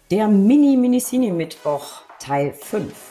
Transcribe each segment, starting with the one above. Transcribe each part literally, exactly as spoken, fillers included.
Der Mini-Minicini-Mittwoch Teil fünf.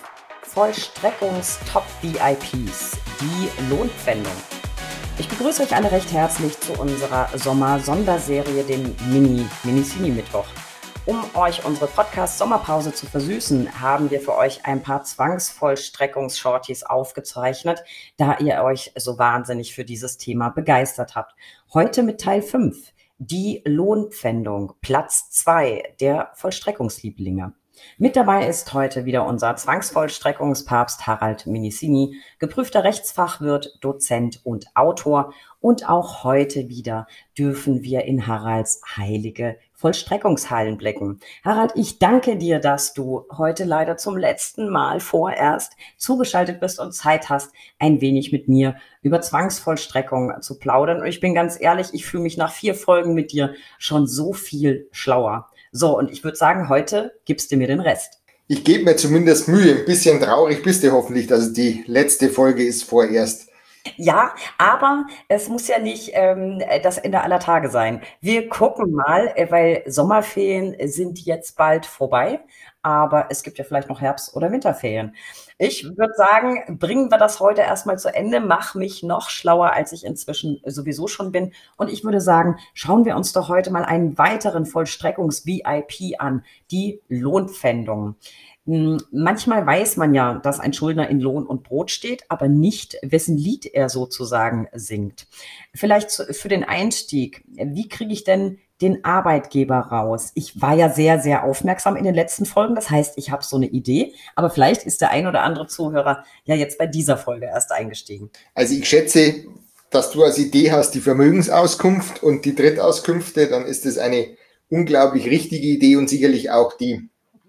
Vollstreckungs-Top-V I Ps, die Lohnpfändung. Ich begrüße euch alle recht herzlich zu unserer Sommer-Sonderserie, dem Mini-Minicini-Mittwoch. Um euch unsere Podcast-Sommerpause zu versüßen, haben wir für euch ein paar Zwangsvollstreckungs-Shorties aufgezeichnet, da ihr euch so wahnsinnig für dieses Thema begeistert habt. Heute mit Teil fünf. Die Lohnpfändung, Platz zwei der Vollstreckungslieblinge. Mit dabei ist heute wieder unser Zwangsvollstreckungspapst Harald Minicini, geprüfter Rechtsfachwirt, Dozent und Autor. Und auch heute wieder dürfen wir in Haralds heilige Vollstreckungshallen blicken. Harald, ich danke dir, dass du heute leider zum letzten Mal vorerst zugeschaltet bist und Zeit hast, ein wenig mit mir über Zwangsvollstreckung zu plaudern. Und ich bin ganz ehrlich, ich fühle mich nach vier Folgen mit dir schon so viel schlauer. So, und ich würde sagen, heute gibst du mir den Rest. Ich gebe mir zumindest Mühe. Ein bisschen traurig bist du hoffentlich, dass es die letzte Folge ist vorerst. Ja, aber es muss ja nicht ähm, das Ende aller Tage sein. Wir gucken mal, äh, weil Sommerferien sind jetzt bald vorbei, aber es gibt ja vielleicht noch Herbst- oder Winterferien. Ich würde sagen, bringen wir das heute erstmal zu Ende, mach mich noch schlauer, als ich inzwischen sowieso schon bin. Und ich würde sagen, schauen wir uns doch heute mal einen weiteren Vollstreckungs-V I P an, die Lohnpfändung. Hm, manchmal weiß man ja, dass ein Schuldner in Lohn und Brot steht, aber nicht, wessen Lied er sozusagen singt. Vielleicht zu- für den Einstieg, wie kriege ich denn den Arbeitgeber raus? Ich war ja sehr, sehr aufmerksam in den letzten Folgen, das heißt, ich habe so eine Idee, aber vielleicht ist der ein oder andere Zuhörer ja jetzt bei dieser Folge erst eingestiegen. Also ich schätze, dass du als Idee hast die Vermögensauskunft und die Drittauskünfte, dann ist es eine unglaublich richtige Idee und sicherlich auch die,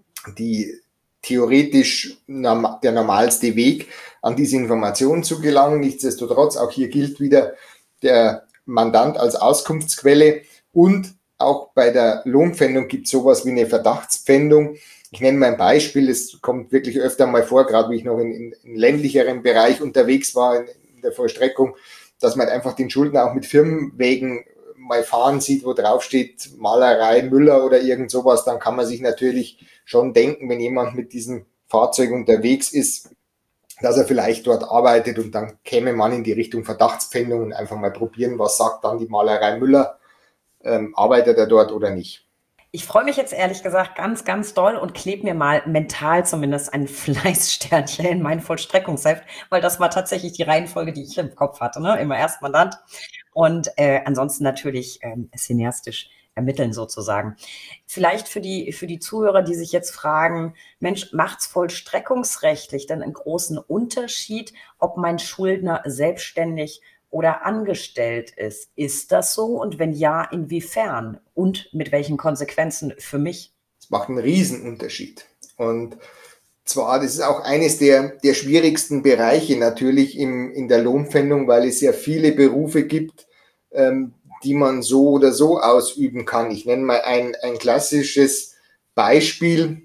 die theoretisch der normalste Weg, an diese Informationen zu gelangen. Nichtsdestotrotz, auch hier gilt wieder der Mandant als Auskunftsquelle und auch bei der Lohnpfändung gibt es sowas wie eine Verdachtspfändung. Ich nenne mal ein Beispiel, es kommt wirklich öfter mal vor, gerade wie ich noch in, in, in ländlicherem Bereich unterwegs war, in, in der Vollstreckung, dass man einfach den Schuldner auch mit Firmenwegen mal fahren sieht, wo drauf steht Malerei Müller oder irgend sowas, dann kann man sich natürlich schon denken, wenn jemand mit diesem Fahrzeug unterwegs ist, dass er vielleicht dort arbeitet und dann käme man in die Richtung Verdachtspfändung und einfach mal probieren, was sagt dann die Malerei Müller, ähm, arbeitet er dort oder nicht. Ich freue mich jetzt ehrlich gesagt ganz, ganz doll und klebe mir mal mental zumindest ein Fleißsternchen in mein Vollstreckungsheft, weil das war tatsächlich die Reihenfolge, die ich im Kopf hatte. Ne? Immer erst Mandant und äh, ansonsten natürlich ähm, cineastisch ermitteln sozusagen. Vielleicht für die, für die Zuhörer, die sich jetzt fragen, Mensch, macht's vollstreckungsrechtlich denn einen großen Unterschied, ob mein Schuldner selbstständig oder angestellt ist? Ist das so? Und wenn ja, inwiefern? Und mit welchen Konsequenzen für mich? Es macht einen Riesenunterschied. Und zwar, das ist auch eines der, der schwierigsten Bereiche natürlich im, in der Lohnpfändung, weil es ja viele Berufe gibt, ähm, die man so oder so ausüben kann. Ich nenne mal ein, ein klassisches Beispiel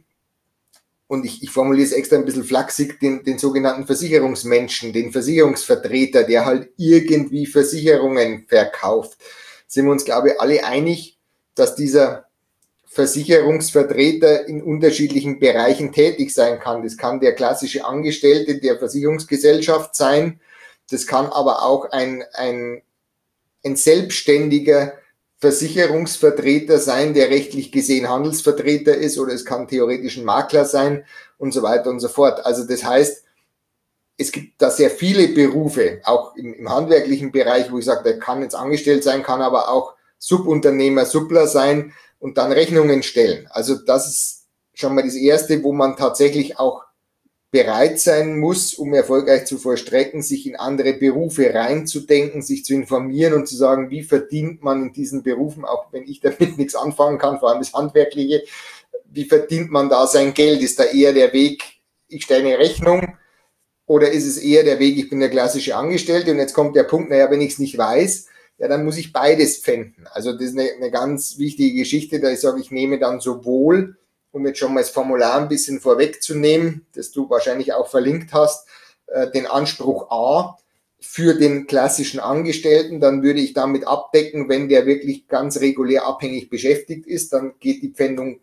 und ich, ich formuliere es extra ein bisschen flachsig, den, den sogenannten Versicherungsmenschen, den Versicherungsvertreter, der halt irgendwie Versicherungen verkauft. Sind wir uns, glaube ich, alle einig, dass dieser Versicherungsvertreter in unterschiedlichen Bereichen tätig sein kann. Das kann der klassische Angestellte der Versicherungsgesellschaft sein. Das kann aber auch ein, ein, ein selbstständiger Versicherungsvertreter sein, der rechtlich gesehen Handelsvertreter ist, oder es kann theoretisch ein Makler sein und so weiter und so fort. Also das heißt, es gibt da sehr viele Berufe, auch im, im handwerklichen Bereich, wo ich sage, der kann jetzt angestellt sein, kann aber auch Subunternehmer, Suppler sein und dann Rechnungen stellen. Also das ist schon mal das Erste, wo man tatsächlich auch bereit sein muss, um erfolgreich zu vollstrecken, sich in andere Berufe reinzudenken, sich zu informieren und zu sagen, wie verdient man in diesen Berufen, auch wenn ich damit nichts anfangen kann, vor allem das Handwerkliche, wie verdient man da sein Geld? Ist da eher der Weg, ich stelle eine Rechnung, oder ist es eher der Weg, ich bin der klassische Angestellte und jetzt kommt der Punkt, naja, wenn ich es nicht weiß, ja, dann muss ich beides pfänden. Also das ist eine, eine ganz wichtige Geschichte, da ich sage, ich nehme dann sowohl, um jetzt schon mal das Formular ein bisschen vorwegzunehmen, das du wahrscheinlich auch verlinkt hast, äh, den Anspruch A für den klassischen Angestellten, dann würde ich damit abdecken, wenn der wirklich ganz regulär abhängig beschäftigt ist, dann geht die Pfändung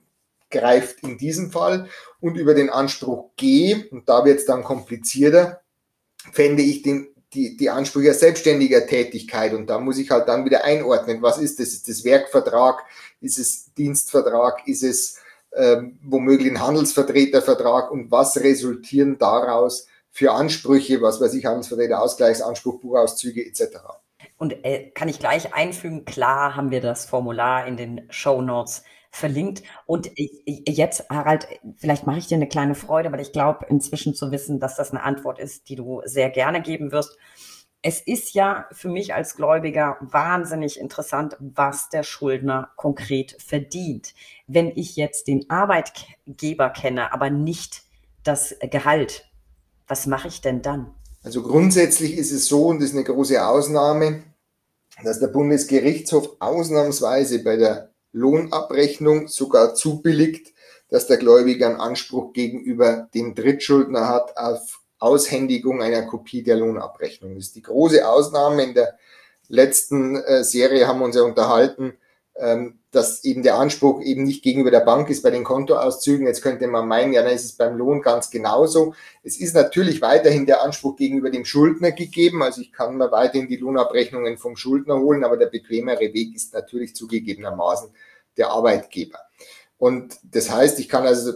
greift in diesem Fall. Und über den Anspruch G, und da wird es dann komplizierter, fände ich den, die, die Ansprüche selbstständiger Tätigkeit. Und da muss ich halt dann wieder einordnen, was ist das? Ist das Werkvertrag? Ist es Dienstvertrag? Ist es ähm, womöglich ein Handelsvertretervertrag? Und was resultieren daraus für Ansprüche, was weiß ich, Handelsvertreter, Ausgleichsanspruch, Buchauszüge et cetera. Und äh, kann ich gleich einfügen, klar haben wir das Formular in den Shownotes verlinkt. Und jetzt, Harald, vielleicht mache ich dir eine kleine Freude, weil ich glaube inzwischen zu wissen, dass das eine Antwort ist, die du sehr gerne geben wirst. Es ist ja für mich als Gläubiger wahnsinnig interessant, was der Schuldner konkret verdient. Wenn ich jetzt den Arbeitgeber kenne, aber nicht das Gehalt, was mache ich denn dann? Also grundsätzlich ist es so, und das ist eine große Ausnahme, dass der Bundesgerichtshof ausnahmsweise bei der Lohnabrechnung sogar zubilligt, dass der Gläubiger einen Anspruch gegenüber dem Drittschuldner hat auf Aushändigung einer Kopie der Lohnabrechnung. Das ist die große Ausnahme. In der letzten äh, Serie haben wir uns ja unterhalten, ähm, dass eben der Anspruch eben nicht gegenüber der Bank ist bei den Kontoauszügen. Jetzt könnte man meinen, ja, dann ist es beim Lohn ganz genauso. Es ist natürlich weiterhin der Anspruch gegenüber dem Schuldner gegeben. Also ich kann mir weiterhin die Lohnabrechnungen vom Schuldner holen, aber der bequemere Weg ist natürlich zugegebenermaßen der Arbeitgeber. Und das heißt, ich kann also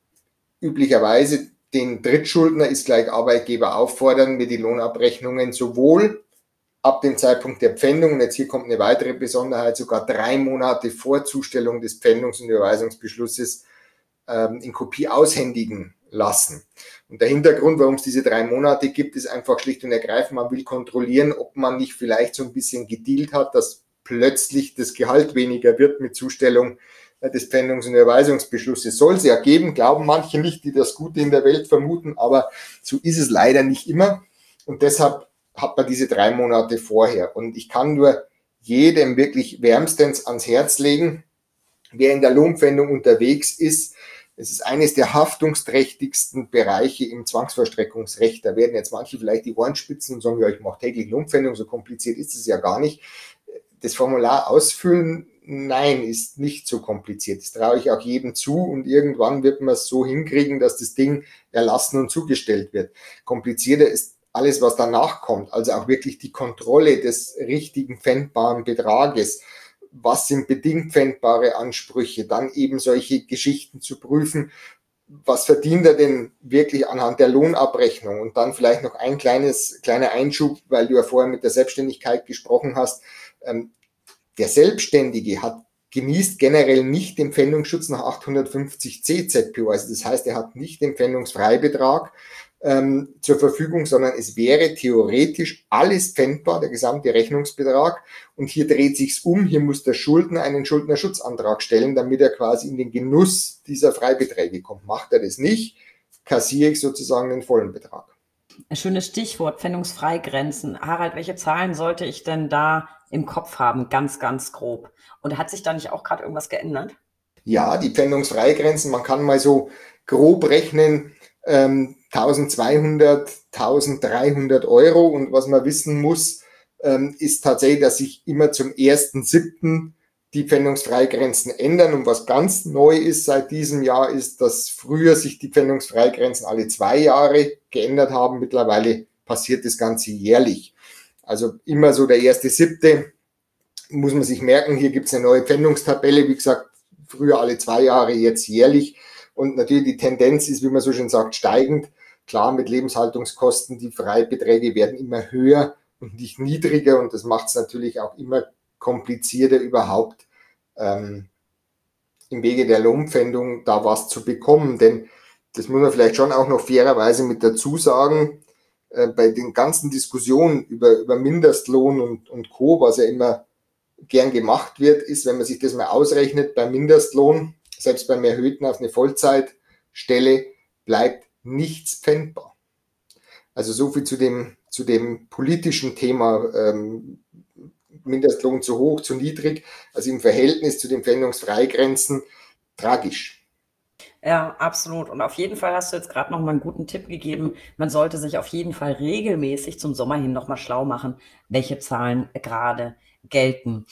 üblicherweise den Drittschuldner ist gleich Arbeitgeber auffordern, mir die Lohnabrechnungen sowohl ab dem Zeitpunkt der Pfändung, und jetzt hier kommt eine weitere Besonderheit, sogar drei Monate vor Zustellung des Pfändungs- und Überweisungsbeschlusses ähm, in Kopie aushändigen lassen. Und der Hintergrund, warum es diese drei Monate gibt, ist einfach schlicht und ergreifend, man will kontrollieren, ob man nicht vielleicht so ein bisschen gedealt hat, dass plötzlich das Gehalt weniger wird mit Zustellung des Pfändungs- und Überweisungsbeschlusses. Soll es ja geben, glauben manche nicht, die das Gute in der Welt vermuten, aber so ist es leider nicht immer. Und deshalb hat man diese drei Monate vorher. Und ich kann nur jedem wirklich wärmstens ans Herz legen, wer in der Lohnpfändung unterwegs ist. Es ist eines der haftungsträchtigsten Bereiche im Zwangsvollstreckungsrecht. Da werden jetzt manche vielleicht die Ohren spitzen und sagen, ja, ich mache täglich Lohnpfändung, so kompliziert ist es ja gar nicht. Das Formular ausfüllen, nein, ist nicht so kompliziert. Das traue ich auch jedem zu und irgendwann wird man es so hinkriegen, dass das Ding erlassen und zugestellt wird. Komplizierter ist alles, was danach kommt, also auch wirklich die Kontrolle des richtigen pfändbaren Betrages. Was sind bedingt pfändbare Ansprüche? Dann eben solche Geschichten zu prüfen. Was verdient er denn wirklich anhand der Lohnabrechnung? Und dann vielleicht noch ein kleines, kleiner Einschub, weil du ja vorher mit der Selbstständigkeit gesprochen hast. Der Selbstständige hat, genießt generell nicht den Pfändungsschutz nach achthundertfünfzig C Z P O. Also das heißt, er hat nicht den Pfändungsfreibetrag ähm, zur Verfügung, sondern es wäre theoretisch alles pfändbar, der gesamte Rechnungsbetrag. Und hier dreht sich's um. Hier muss der Schuldner einen Schuldnerschutzantrag stellen, damit er quasi in den Genuss dieser Freibeträge kommt. Macht er das nicht, kassiere ich sozusagen den vollen Betrag. Ein schönes Stichwort, Pfändungsfreigrenzen. Harald, welche Zahlen sollte ich denn da im Kopf haben, ganz, ganz grob? Und hat sich da nicht auch gerade irgendwas geändert? Ja, die Pfändungsfreigrenzen, man kann mal so grob rechnen, ähm, eintausendzweihundert, eintausenddreihundert Euro. Und was man wissen muss, ähm, ist tatsächlich, dass sich immer zum ersten siebten die Pfändungsfreigrenzen ändern. Und was ganz neu ist seit diesem Jahr, ist, dass früher sich die Pfändungsfreigrenzen alle zwei Jahre geändert haben. Mittlerweile passiert das Ganze jährlich. Also immer so der erste siebte muss man sich merken, hier gibt es eine neue Pfändungstabelle. Wie gesagt, früher alle zwei Jahre, jetzt jährlich. Und natürlich die Tendenz ist, wie man so schön sagt, steigend. Klar, mit Lebenshaltungskosten, die Freibeträge werden immer höher und nicht niedriger. Und das macht es natürlich auch immer komplizierter überhaupt ähm, im Wege der Lohnpfändung da was zu bekommen. Denn das muss man vielleicht schon auch noch fairerweise mit dazu sagen, äh, bei den ganzen Diskussionen über, über Mindestlohn und, und Co., was ja immer gern gemacht wird, ist, wenn man sich das mal ausrechnet, beim Mindestlohn, selbst beim Erhöhten auf eine Vollzeitstelle, bleibt nichts pfändbar. Also so viel zu dem, zu dem politischen Thema, ähm, Mindestlohn zu hoch, zu niedrig, also im Verhältnis zu den Pfändungsfreigrenzen tragisch. Ja, absolut. Und auf jeden Fall hast du jetzt gerade noch mal einen guten Tipp gegeben. Man sollte sich auf jeden Fall regelmäßig zum Sommer hin noch mal schlau machen, welche Zahlen gerade gelten.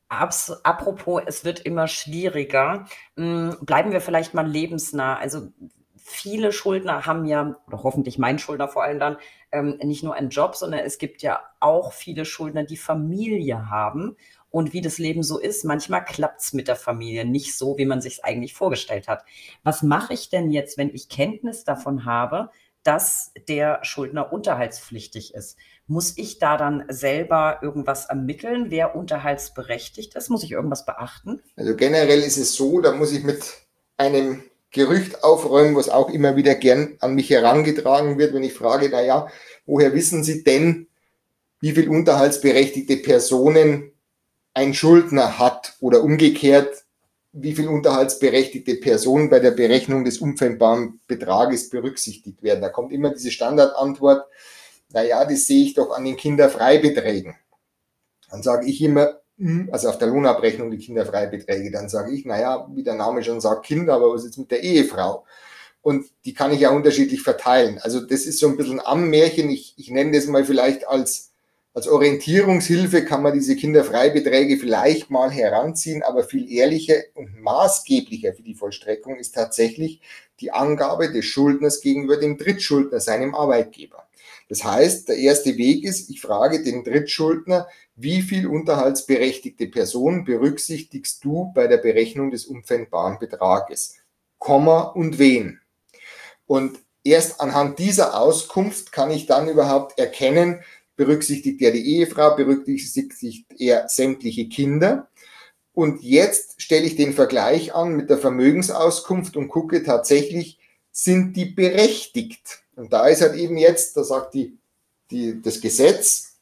Abs apropos, es wird immer schwieriger. Hm, bleiben wir vielleicht mal lebensnah. Also viele Schuldner haben ja, oder hoffentlich mein Schuldner vor allem dann, ähm, nicht nur einen Job, sondern es gibt ja auch viele Schuldner, die Familie haben. Und wie das Leben so ist, manchmal klappt's mit der Familie nicht so, wie man sich's eigentlich vorgestellt hat. Was mache ich denn jetzt, wenn ich Kenntnis davon habe, dass der Schuldner unterhaltspflichtig ist? Muss ich da dann selber irgendwas ermitteln, wer unterhaltsberechtigt ist? Muss ich irgendwas beachten? Also generell ist es so, da muss ich mit einem Gerücht aufräumen, was auch immer wieder gern an mich herangetragen wird, wenn ich frage, na ja, woher wissen Sie denn, wie viel unterhaltsberechtigte Personen ein Schuldner hat oder umgekehrt, wie viel unterhaltsberechtigte Personen bei der Berechnung des unpfändbaren Betrages berücksichtigt werden. Da kommt immer diese Standardantwort, na ja, das sehe ich doch an den Kinderfreibeträgen. Dann sage ich immer, also auf der Lohnabrechnung die Kinderfreibeträge, dann sage ich, naja, wie der Name schon sagt, Kinder, aber was ist jetzt mit der Ehefrau? Und die kann ich ja unterschiedlich verteilen. Also das ist so ein bisschen am Märchen. Ich, ich nenne das mal vielleicht als, als Orientierungshilfe, kann man diese Kinderfreibeträge vielleicht mal heranziehen, aber viel ehrlicher und maßgeblicher für die Vollstreckung ist tatsächlich die Angabe des Schuldners gegenüber dem Drittschuldner, seinem Arbeitgeber. Das heißt, der erste Weg ist, ich frage den Drittschuldner, wie viel unterhaltsberechtigte Personen berücksichtigst du bei der Berechnung des unpfändbaren Betrages? Komma und wen? Und erst anhand dieser Auskunft kann ich dann überhaupt erkennen, berücksichtigt er die Ehefrau, berücksichtigt er sämtliche Kinder. Und jetzt stelle ich den Vergleich an mit der Vermögensauskunft und gucke tatsächlich, sind die berechtigt? Und da ist halt eben jetzt, da sagt die, die, das Gesetz,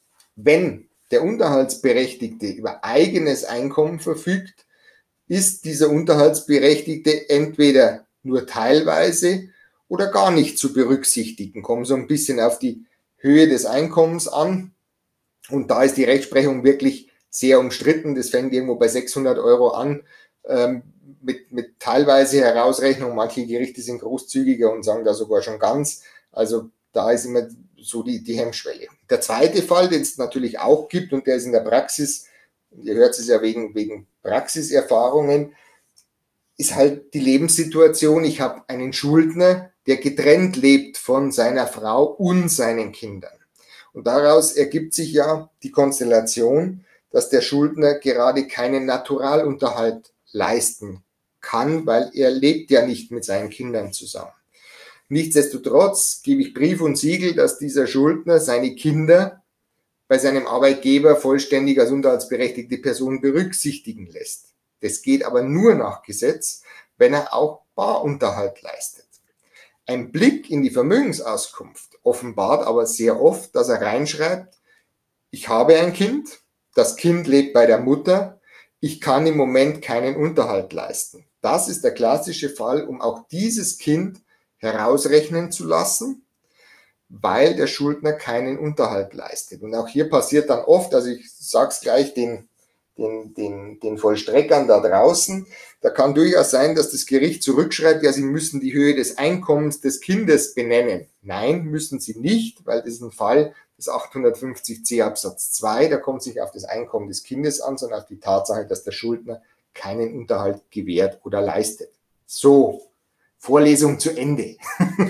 wenn der Unterhaltsberechtigte über eigenes Einkommen verfügt, ist dieser Unterhaltsberechtigte entweder nur teilweise oder gar nicht zu berücksichtigen. Kommen so ein bisschen auf die Höhe des Einkommens an. Und da ist die Rechtsprechung wirklich sehr umstritten. Das fängt irgendwo bei sechshundert Euro an, ähm, mit, mit teilweise Herausrechnung. Manche Gerichte sind großzügiger und sagen da sogar schon ganz. Also da ist immer so die, die Hemmschwelle. Der zweite Fall, den es natürlich auch gibt, und der ist in der Praxis, ihr hört es ja wegen, wegen Praxiserfahrungen, ist halt die Lebenssituation. Ich habe einen Schuldner, der getrennt lebt von seiner Frau und seinen Kindern. Und daraus ergibt sich ja die Konstellation, dass der Schuldner gerade keinen Naturalunterhalt leisten kann, weil er lebt ja nicht mit seinen Kindern zusammen. Nichtsdestotrotz gebe ich Brief und Siegel, dass dieser Schuldner seine Kinder bei seinem Arbeitgeber vollständig als unterhaltsberechtigte Person berücksichtigen lässt. Das geht aber nur nach Gesetz, wenn er auch Barunterhalt leistet. Ein Blick in die Vermögensauskunft offenbart aber sehr oft, dass er reinschreibt, ich habe ein Kind, das Kind lebt bei der Mutter, ich kann im Moment keinen Unterhalt leisten. Das ist der klassische Fall, um auch dieses Kind herausrechnen zu lassen, weil der Schuldner keinen Unterhalt leistet. Und auch hier passiert dann oft, also ich sage es gleich den, den, den, den Vollstreckern da draußen, da kann durchaus sein, dass das Gericht zurückschreibt, ja, sie müssen die Höhe des Einkommens des Kindes benennen. Nein, müssen sie nicht, weil das ist ein Fall des achthundertfünfzig c Absatz zwei, da kommt es nicht auf das Einkommen des Kindes an, sondern auf die Tatsache, dass der Schuldner keinen Unterhalt gewährt oder leistet. So, Vorlesung zu Ende.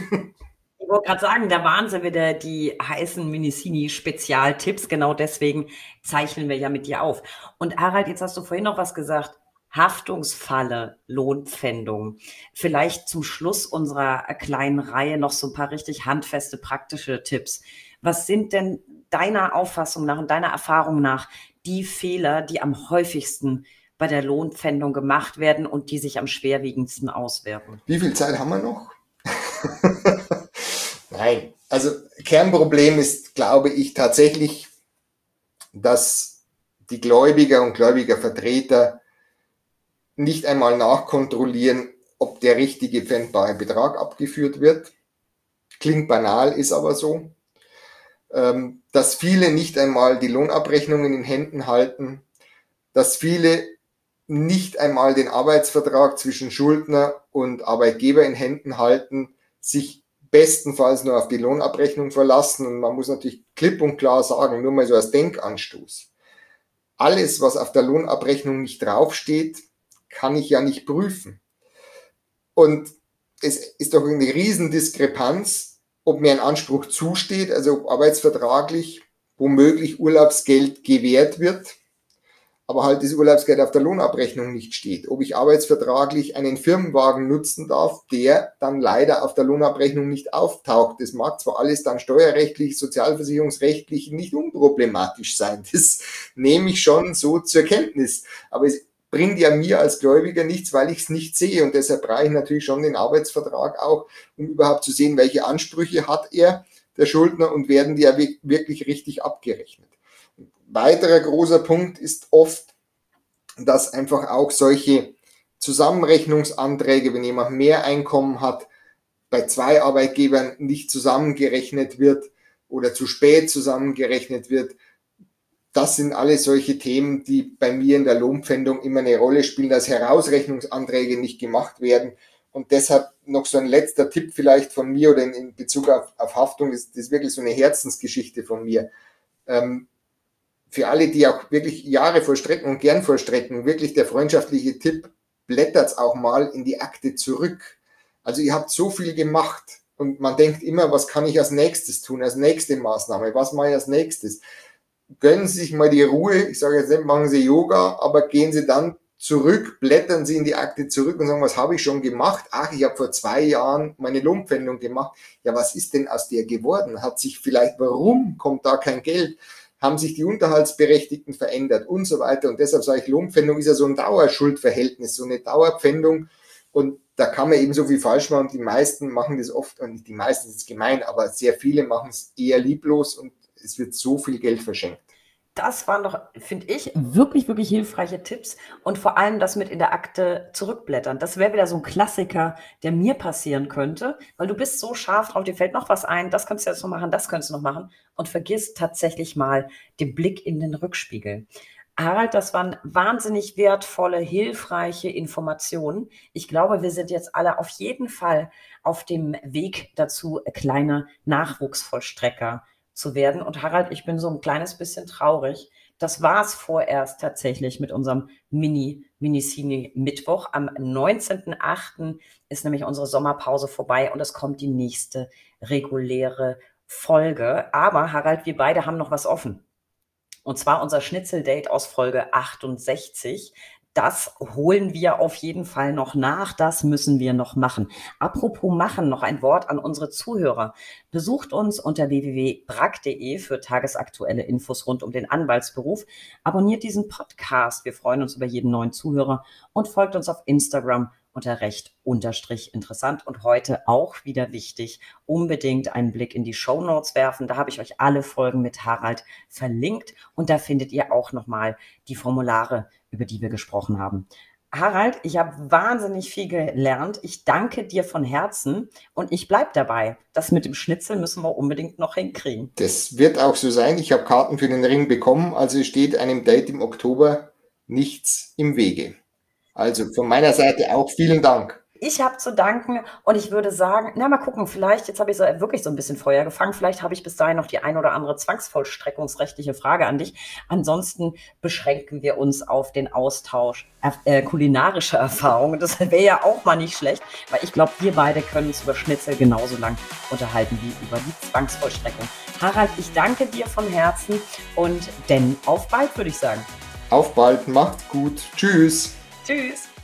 Ich wollte gerade sagen, der Wahnsinn wieder die heißen Minicini-Spezialtipps. Genau deswegen zeichnen wir ja mit dir auf. Und Harald, jetzt hast du vorhin noch was gesagt. Haftungsfalle, Lohnpfändung. Vielleicht zum Schluss unserer kleinen Reihe noch so ein paar richtig handfeste, praktische Tipps. Was sind denn deiner Auffassung nach und deiner Erfahrung nach die Fehler, die am häufigsten bei der Lohnpfändung gemacht werden und die sich am schwerwiegendsten auswirken? Wie viel Zeit haben wir noch? Nein, also Kernproblem ist, glaube ich, tatsächlich, dass die Gläubiger und Gläubigervertreter nicht einmal nachkontrollieren, ob der richtige pfändbare Betrag abgeführt wird. Klingt banal, ist aber so. Dass viele nicht einmal die Lohnabrechnungen in Händen halten, dass viele nicht einmal den Arbeitsvertrag zwischen Schuldner und Arbeitgeber in Händen halten, sich bestenfalls nur auf die Lohnabrechnung verlassen. Und man muss natürlich klipp und klar sagen, nur mal so als Denkanstoß. alles, was auf der Lohnabrechnung nicht draufsteht, kann ich ja nicht prüfen. Und es ist doch eine Riesendiskrepanz, ob mir ein Anspruch zusteht, also ob arbeitsvertraglich womöglich Urlaubsgeld gewährt wird, aber halt das Urlaubsgeld auf der Lohnabrechnung nicht steht. Ob ich arbeitsvertraglich einen Firmenwagen nutzen darf, der dann leider auf der Lohnabrechnung nicht auftaucht. Das mag zwar alles dann steuerrechtlich, sozialversicherungsrechtlich nicht unproblematisch sein. Das nehme ich schon so zur Kenntnis. Aber es bringt ja mir als Gläubiger nichts, weil ich es nicht sehe. Und deshalb brauche ich natürlich schon den Arbeitsvertrag auch, um überhaupt zu sehen, welche Ansprüche hat er, der Schuldner, und werden die ja wirklich richtig abgerechnet. Weiterer großer Punkt ist oft, dass einfach auch solche Zusammenrechnungsanträge, wenn jemand mehr Einkommen hat, bei zwei Arbeitgebern nicht zusammengerechnet wird oder zu spät zusammengerechnet wird. Das sind alle solche Themen, die bei mir in der Lohnpfändung immer eine Rolle spielen, dass Herausrechnungsanträge nicht gemacht werden. Und deshalb noch so ein letzter Tipp vielleicht von mir oder in, in Bezug auf, auf Haftung, ist das ist wirklich so eine Herzensgeschichte von mir. Ähm, Für alle, die auch wirklich Jahre vollstrecken und gern vollstrecken, wirklich der freundschaftliche Tipp, blättert's auch mal in die Akte zurück. Also ihr habt so viel gemacht und man denkt immer, was kann ich als nächstes tun, als nächste Maßnahme, was mache ich als nächstes? Gönnen Sie sich mal die Ruhe, ich sage jetzt nicht, machen Sie Yoga, aber gehen Sie dann zurück, blättern Sie in die Akte zurück und sagen, was habe ich schon gemacht? Ach, ich habe vor zwei Jahren meine Lohnpfändung gemacht. Ja, was ist denn aus der geworden? Hat sich vielleicht, warum kommt da kein Geld? Haben sich die Unterhaltsberechtigten verändert und so weiter. Und deshalb sage ich, Lohnpfändung ist ja so ein Dauerschuldverhältnis, so eine Dauerpfändung. Und da kann man eben so viel falsch machen. Und die meisten machen das oft, und nicht die meisten, das ist gemein, aber sehr viele machen es eher lieblos und es wird so viel Geld verschenkt. Das waren doch, finde ich, wirklich, wirklich hilfreiche Tipps und vor allem das mit in der Akte zurückblättern. Das wäre wieder so ein Klassiker, der mir passieren könnte, weil du bist so scharf drauf, dir fällt noch was ein, das könntest du jetzt noch machen, das könntest du noch machen und vergisst tatsächlich mal den Blick in den Rückspiegel. Harald, das waren wahnsinnig wertvolle, hilfreiche Informationen. Ich glaube, wir sind jetzt alle auf jeden Fall auf dem Weg dazu, kleine Nachwuchsvollstrecker zu werden. Und Harald, ich bin so ein kleines bisschen traurig. Das war es vorerst tatsächlich mit unserem Mini-Minicini-Mittwoch. Am neunzehnten achten ist nämlich unsere Sommerpause vorbei und es kommt die nächste reguläre Folge. Aber Harald, wir beide haben noch was offen. Und zwar unser Schnitzeldate aus Folge achtundsechzig. Das holen wir auf jeden Fall noch nach. Das müssen wir noch machen. Apropos machen, noch ein Wort an unsere Zuhörer. Besucht uns unter w w w punkt brack punkt de für tagesaktuelle Infos rund um den Anwaltsberuf. Abonniert diesen Podcast. Wir freuen uns über jeden neuen Zuhörer und folgt uns auf Instagram unter recht unterstrich interessant. Und heute auch wieder wichtig, unbedingt einen Blick in die Shownotes werfen. Da habe ich euch alle Folgen mit Harald verlinkt und da findet ihr auch nochmal die Formulare, über die wir gesprochen haben. Harald, ich habe wahnsinnig viel gelernt. Ich danke dir von Herzen und ich bleibe dabei. Das mit dem Schnitzel müssen wir unbedingt noch hinkriegen. Das wird auch so sein. Ich habe Karten für den Ring bekommen, also steht einem Date im Oktober nichts im Wege. Also von meiner Seite auch vielen Dank. Ich habe zu danken und ich würde sagen, na mal gucken, vielleicht, jetzt habe ich so wirklich so ein bisschen Feuer gefangen, vielleicht habe ich bis dahin noch die ein oder andere zwangsvollstreckungsrechtliche Frage an dich. Ansonsten beschränken wir uns auf den Austausch äh, kulinarischer Erfahrungen. Das wäre ja auch mal nicht schlecht, weil ich glaube, wir beide können uns über Schnitzel genauso lang unterhalten wie über die Zwangsvollstreckung. Harald, ich danke dir von Herzen und denn auf bald, würde ich sagen. Auf bald, macht's gut. Tschüss. Tschüss.